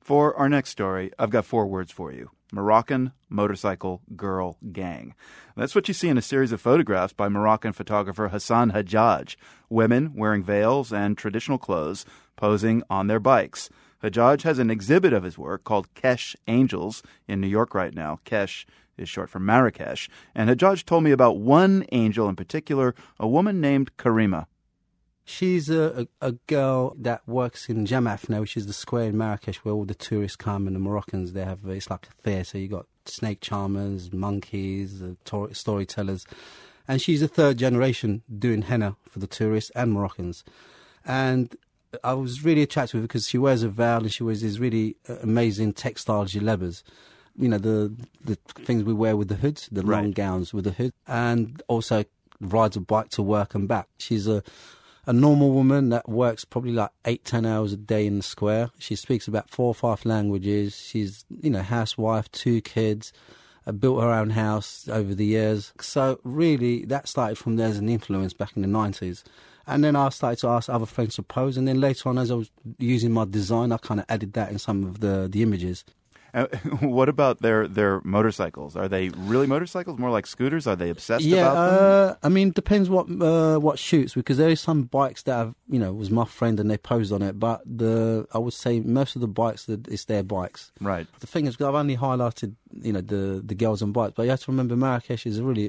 For our next story, I've got 4 words for you. Moroccan motorcycle girl gang. That's what you see in a series of photographs by Moroccan photographer Hassan Hajjaj. Women wearing veils and traditional clothes posing on their bikes. Hajjaj has an exhibit of his work called Kesh Angels in New York right now. Kesh is short for Marrakesh. And Hajjaj told me about one angel in particular, a woman named Karima. She's a girl that works in Jamaf now, which is the square in Marrakesh where all the tourists come, and the Moroccans, it's like a fair, so you got snake charmers, monkeys, storytellers. And she's a 3rd generation doing henna for the tourists and Moroccans. And I was really attracted to her because she wears a veil and she wears these really amazing textile jalebas. You know, the things we wear with the hoods, the long gowns with the hood, and also rides a bike to work and back. She's a normal woman that works probably like 8-10 hours a day in the square. She speaks about 4 or 5 languages. She's, housewife, 2 kids, built her own house over the years. So really, that started from there as an influence back in the 90s. And then I started to ask other friends to pose. And then later on, as I was using my design, I kind of added that in some of the images. What about their motorcycles? Are they really motorcycles? More like scooters? Are they obsessed about them? I mean, depends what shoots, because there is some bikes that have, was my friend and they posed on it. But I would say most of the bikes, it's their bikes. Right. The thing is, I've only highlighted, the girls on bikes, but you have to remember Marrakesh is really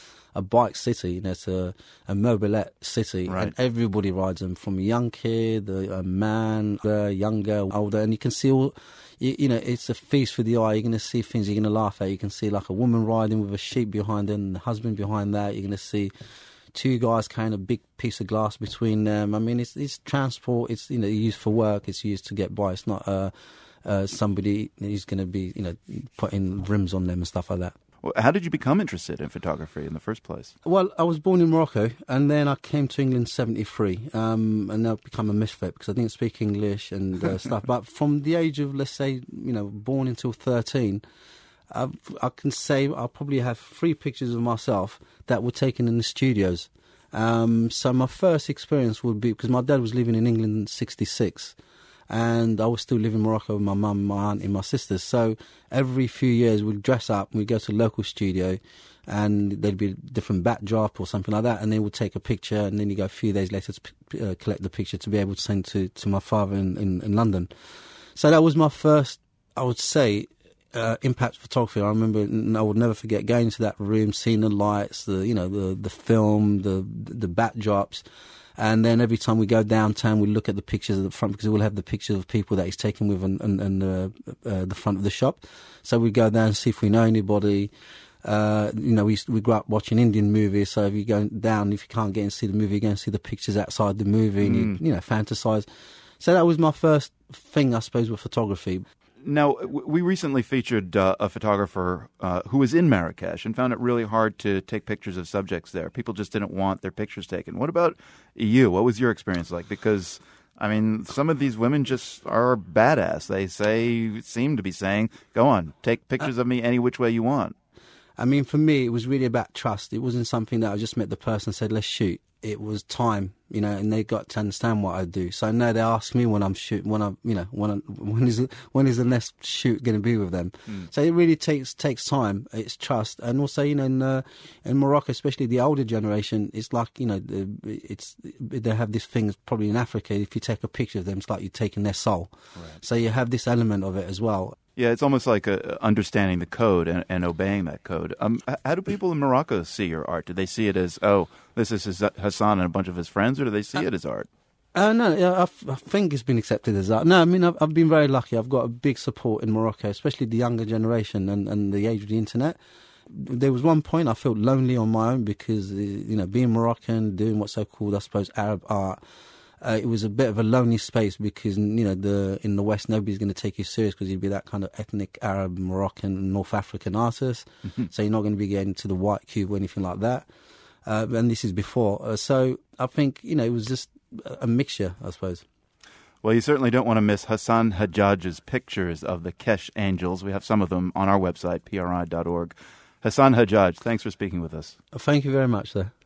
a bike city. It's a mobilette city, right. And everybody rides them, from a young kid, a man, a young girl, older, and you can see all. It's a feast for the eye. You're going to see things you're going to laugh at. You can see like a woman riding with a sheep behind her and the husband behind that. You're going to see 2 guys carrying a big piece of glass between them. I mean, it's transport. It's used for work. It's used to get by. It's not somebody who's going to be putting rims on them and stuff like that. Well, how did you become interested in photography in the first place? Well, I was born in Morocco, and then I came to England in 1973, and I've become a misfit because I didn't speak English and stuff. But from the age of, let's say, born until 13, I can say I probably have 3 pictures of myself that were taken in the studios. So my first experience would be, because my dad was living in England in 1966, and I was still living in Morocco with my mum, my aunt and my sisters. So every few years we'd dress up and we'd go to a local studio, and there'd be a different backdrop or something like that, and they would take a picture, and then you go a few days later to collect the picture to be able to send to my father in London. So that was my first, I would say, impact photography. I remember, I would never forget going to that room, seeing the lights, the film, the backdrops. And then every time we go downtown, we look at the pictures at the front, because we'll have the pictures of people that he's taken with and the front of the shop. So we go down and see if we know anybody. We grew up watching Indian movies. So if you go down, if you can't get and see the movie, you go and see the pictures outside the movie, and you fantasize. So that was my first thing, I suppose, with photography. Now, we recently featured a photographer who was in Marrakesh and found it really hard to take pictures of subjects there. People just didn't want their pictures taken. What about you? What was your experience like? Because, I mean, some of these women just are badass. They seem to be saying, go on, take pictures of me any which way you want. I mean, for me, it was really about trust. It wasn't something that I just met the person and said, let's shoot. It was time, and they got to understand what I do. So now they ask me when I'm shooting, when is the next shoot going to be with them? So it really takes time. It's trust, and also in Morocco, especially the older generation, it's like they have this thing probably in Africa. If you take a picture of them, it's like you're taking their soul. Right. So you have this element of it as well. Yeah, it's almost like understanding the code and obeying that code. How do people in Morocco see your art? Do they see it as, this is Hassan and a bunch of his friends, or do they see it as art? No, I think it's been accepted as art. No, I mean, I've been very lucky. I've got a big support in Morocco, especially the younger generation and the age of the internet. There was one point I felt lonely on my own because, being Moroccan, doing what's so called, I suppose, Arab art, it was a bit of a lonely space because, in the West, nobody's going to take you serious because you'd be that kind of ethnic Arab, Moroccan, North African artist. Mm-hmm. So you're not going to be getting to the white cube or anything like that. And this is before. So I think, it was just a mixture, I suppose. Well, you certainly don't want to miss Hassan Hajjaj's pictures of the Kesh Angels. We have some of them on our website, pri.org. Hassan Hajjaj, thanks for speaking with us. Thank you very much, sir.